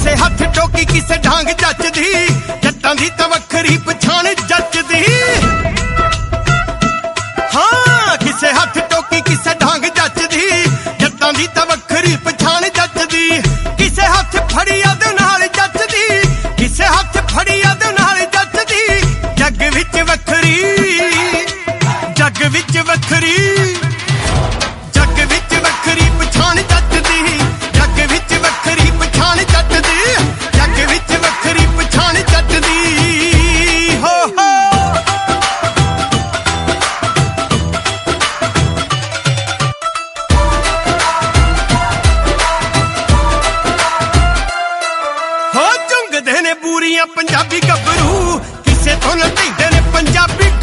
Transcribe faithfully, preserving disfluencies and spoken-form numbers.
ਕਿਸੇ ਹੱਥ ਟੋਕੀ ਕਿਸੇ ਡਾਂਗ ਜੱਚਦੀ ਜੱਟਾਂ ਦੀ ਤਾਂ ਵੱਖਰੀ ਪਛਾਣ ਜੱਚਦੀ ਹਾਂ ਕਿਸੇ ਹੱਥ ਟੋਕੀ ਕਿਸੇ ਡਾਂਗ ਜੱਚਦੀ ਜੱਟਾਂ ਦੀ ਤਾਂ ਵੱਖਰੀ ਪਛਾਣ ਜੱਚਦੀ ਕਿਸੇ ਹੱਥ ਫੜੀ ਅੱਧ ਨਾਲ ਜੱਚਦੀ ਕਿਸੇ ਹੱਥ ਫੜੀ ਅੱਧ ਨਾਲ ਜੱਚਦੀ ਜੱਗ ਵਿੱਚ ਵੱਖਰੀ ਜੱਗ ਵਿੱਚ ਵੱਖਰੀ ਜੱਗ ਵਿੱਚ ਵੱਖਰੀ ਪਛਾਣ ਜੱਚਦੀ ਜੱਗ ਵਿੱਚ ਵੱਖਰੀ ਪਛਾਣ ਜੱਚਦੀ ਜੱਗ ਵਿੱਚ ਵੱਖਰੀ ਪਛਾਣ ਜੱਚਦੀ ਹੋ ਹੋ ਹੋ ਝੁੰਗਦੇ ਨੇ ਬੂਰੀਆਂ ਪੰਜਾਬੀ ਗੱਭਰੂ ਕਿਸੇ ਤੋਂ ਲਟੀਂਦੇ ਨੇ ਪੰਜਾਬੀ